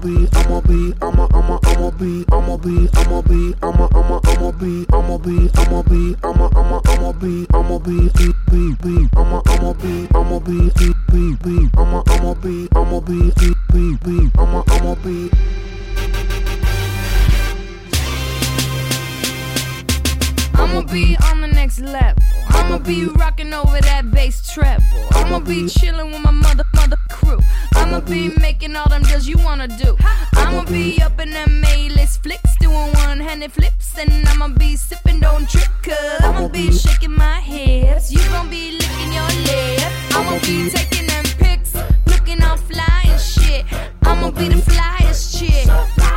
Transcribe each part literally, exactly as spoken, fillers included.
be, I'ma be, I'ma, I'ma, I'ma be, I'ma be, I'ma be, I'ma, I'ma, I'ma be, I'ma be, I'ma be, I'ma, I'ma, I'ma be, I'ma be, be, be, be, I'ma, I'ma be, I'ma be, be, be, be, I'ma, I'ma be, I'ma be, be, be, be, I'ma, I'ma be. I'ma be on the next level. I'ma be rocking over that bass treble. I'ma be chilling with my mother, mother crew. I'ma be making all them deals you wanna do. I'ma be up in them A-list flicks, doing one-handed flips, and I'ma be sipping, don't trip, cause I'ma be shaking my hips. You gon' be licking your lips. I'ma be taking them pics, looking all fly and shit. I'ma be the flyest chick.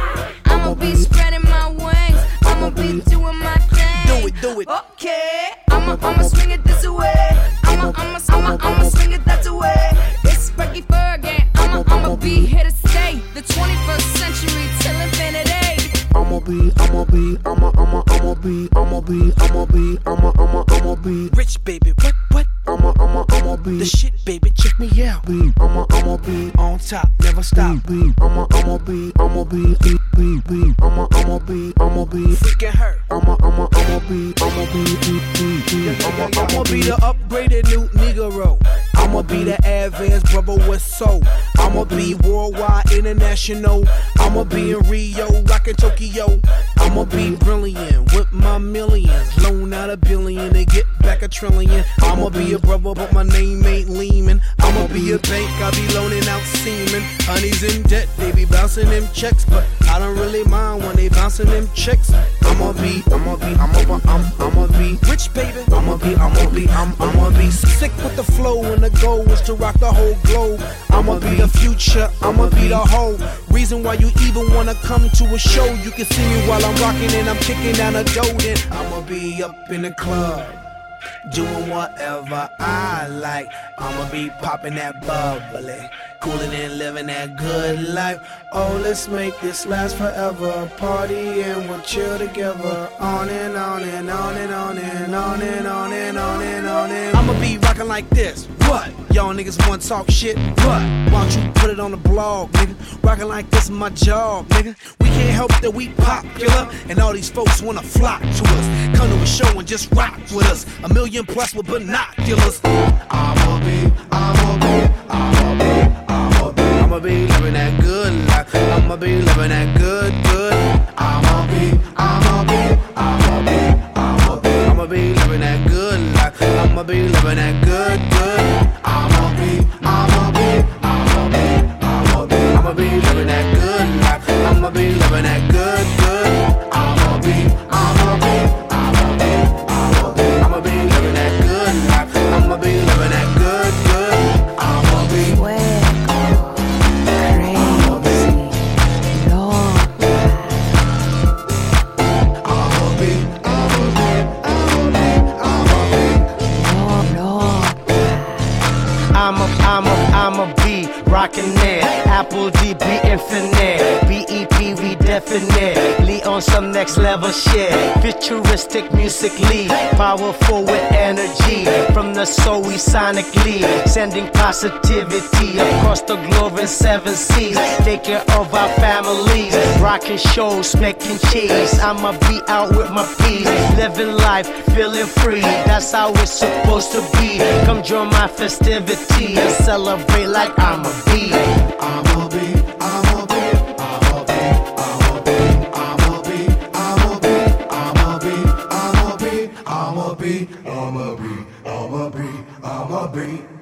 I'ma be spreading my wings. I'ma be doing my thing. Do it, do it. Okay, I'ma, I'ma swing it this way. I'ma, I'ma, I'ma, I'ma swing it that way. It's Frankie Fergie. I'ma, I'ma be here to stay. The twenty-first century till infinity. I'ma be, I'ma be, I'ma, I'ma, I'ma be, I'ma be, I'ma be, I'ma, I'ma, I'ma be rich, baby. What, what? I'ma, I'ma, I'ma be the shit, baby. Check me out. Be, I'ma, I'ma be on top, never stop. Be, I'ma, I'ma be, I'ma be, be, be, be, I'ma, I'ma be, I'ma be freaking her. I'ma, I'ma, I'ma be, I'ma be, be, be, be, I'ma, I'ma be the upgraded new Negro. I'ma be the advanced brother with soul. I'ma be worldwide, international. I'ma be in Rio, rockin' Tokyo. I'ma be brilliant with my millions. Loan out a billion to get back a trillion. I'ma be a brother, but my name ain't Lehman. I'ma be a bank, I be loaning out semen. Honey's in debt, they be bouncing them checks, but I don't really mind when they bouncing them checks. I'ma be, I'ma be, I'ma, I'm, I'ma be rich, baby. I'ma be, I'ma be, I'm, I'ma be sick with the flow, and the goal is to rock the whole globe. I'ma be the future, I'ma be the whole reason why you even wanna come to a show. You can see me while I'm rocking and I'm kicking down a dough. Then I'ma be up in the club, doing whatever I like. I'ma be popping that bubbly, cooling and living that good life. Oh, let's make this last forever. Party and we'll chill together. On and on and on and on and on and on and on and on and I'ma be rocking like this. What? Y'all niggas wanna talk shit? What? Why don't you put it on the blog, nigga? Rocking like this is my job, nigga. We can't help that we popular, and all these folks wanna flock to us. Come to a show and just rock with us. A million plus with binoculars. I'ma be, I'ma be, I'ma be, I'ma be, I'ma be living that good life. I'ma be living that good, good. I'ma be, I'ma be, I'ma be, I'ma be, I'ma be living that good life. I'ma be living that good, good. I'ma be, I'ma be, I'ma be, I'ma be, I'ma be living that good life. I'ma be living that good, good. I'ma be, I'ma be, I'ma be, I'ma be, I'ma be living that good life. I'ma be living that good, good. I'ma be crazy, Lord. I'ma be, I'ma be, I'ma be, I'ma be, Lord, Lord. I'ma, I'ma, I'ma be rockin' it. Apple D B infinite. B E P we definitely on some next level shit. Futuristic musically, powerful with energy. From the soul we sonically sending positivity across the globe in seven seas. Take care of our families, rocking shows, making cheese. I'ma be out with my peas, living life, feeling free. That's how it's supposed to be. Come join my festivity and celebrate like I'ma be. I'ma be, I'ma be, I'ma be, I'ma be, I'ma be, I'ma be, I'ma be, I'ma be, I'ma be, I'ma be, I'ma be, I'ma be.